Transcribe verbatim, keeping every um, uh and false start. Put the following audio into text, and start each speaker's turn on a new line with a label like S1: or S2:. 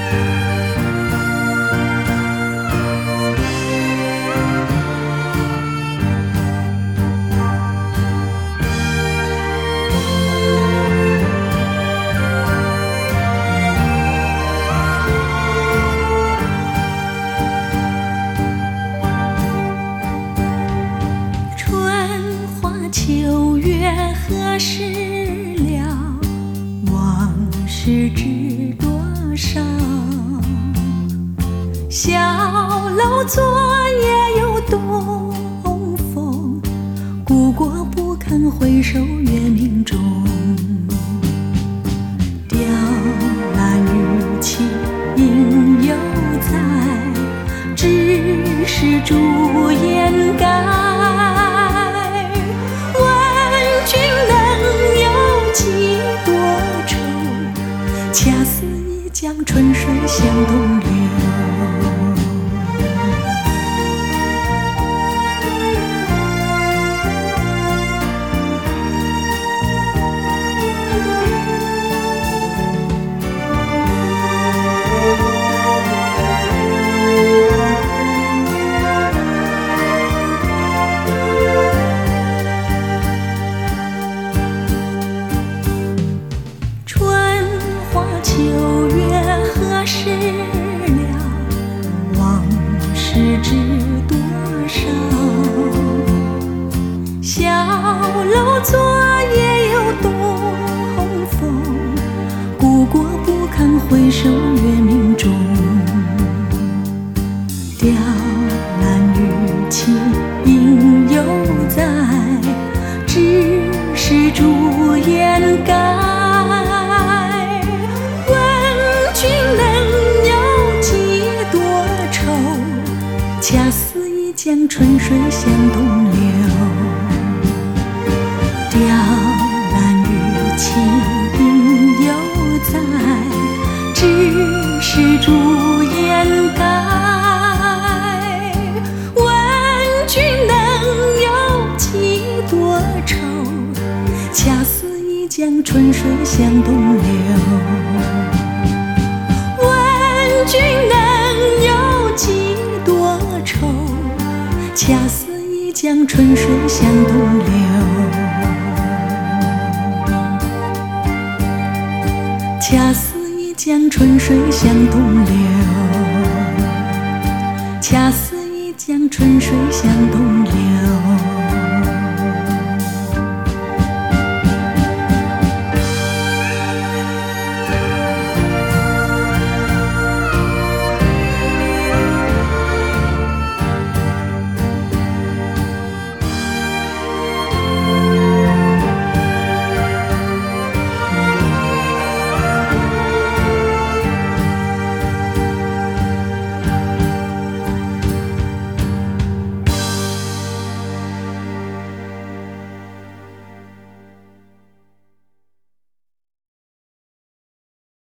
S1: 秋月何时了？往事知多少？小楼昨夜有东风，故国不堪回首月明中。雕栏玉砌应犹在，只是朱颜改。恰似一江春水向东流。秋月何时了？往事知多少？小楼昨夜有东风，故国不堪回首月明中。雕栏玉砌应犹在，只是朱颜改。恰似一江春水向东流。雕栏玉砌应犹在，只是朱颜改。问君能有几多愁？恰似一江春水向东流。问君能有几多愁？恰似一江春水向东流。恰似一江春水向东流。恰似一江春水向东流。